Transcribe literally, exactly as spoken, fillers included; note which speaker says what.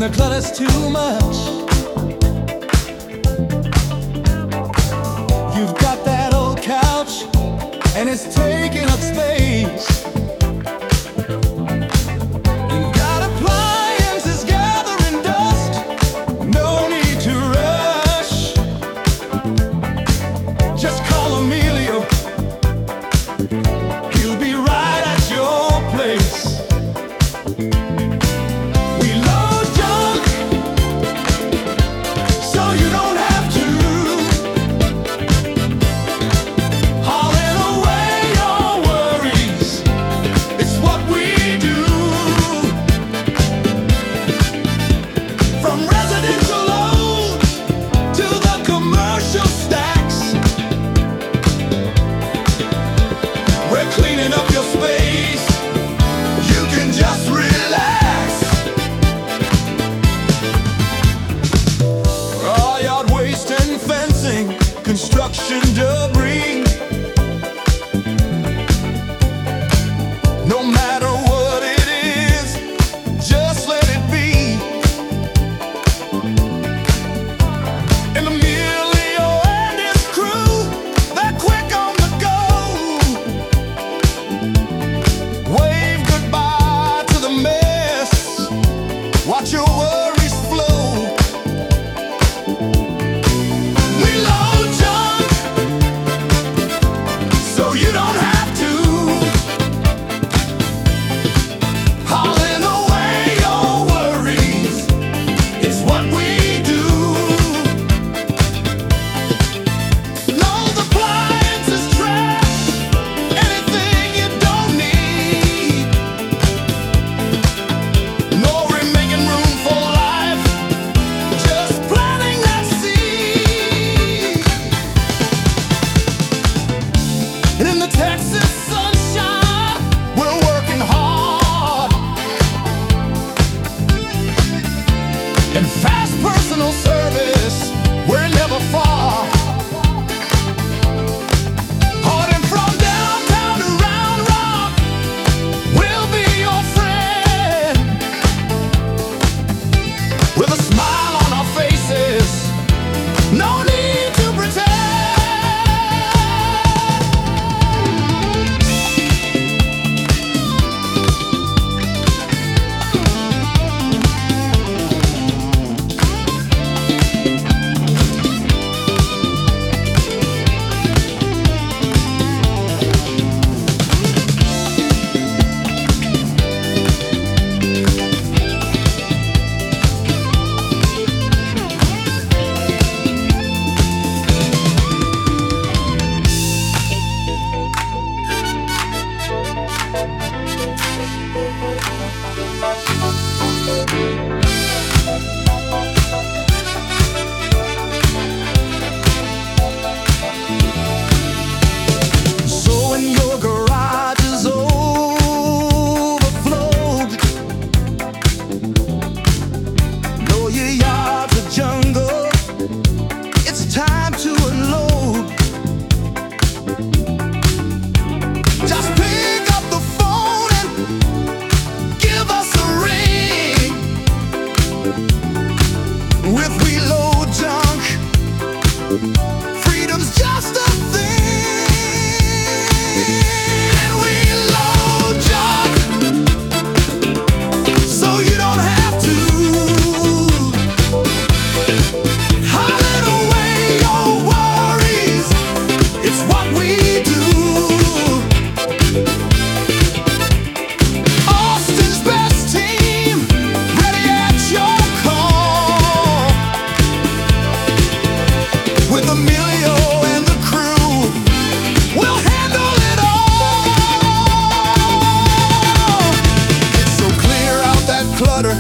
Speaker 1: the clutter's too much. You've got that old couch, and it's taking up space. You got appliances gathering dust, no need to rush. Just call Emilio, he'll be right at your place. We load junk, so you don't have to hauling away your worries. It's what we do. From residential load to the commercial stacks, we're cleaning up your space. You can just relax. All yard waste and fencing, construction debris, no matter what it is, just let it be. And Emilio and his crew, they're quick on the go. Wave goodbye to the mess, watch your worries flow. We load junk, so you don't have to hauling away your worries. It's what we do. Load the appliances, trash, anything you don't need. No remaking room for life, just planting that seed. And in the Texas sunshine, we're working hard. In fast personal service, we're never far. Hauling from downtown to Round Rock, we'll be your friend. With a smile on our faces, no need to pretend. So when your garage is overflowed, know your yard's a jungle, it's time to unload. Just pick up the phone and give us a ring. With We Load Junk, freedom's just a thing. And we load junk, so you don't have to hauling away your worries. It's what we do. Austin's best team, ready at your call. With Emilio and the crew, we'll handle it all. So clear out that clutter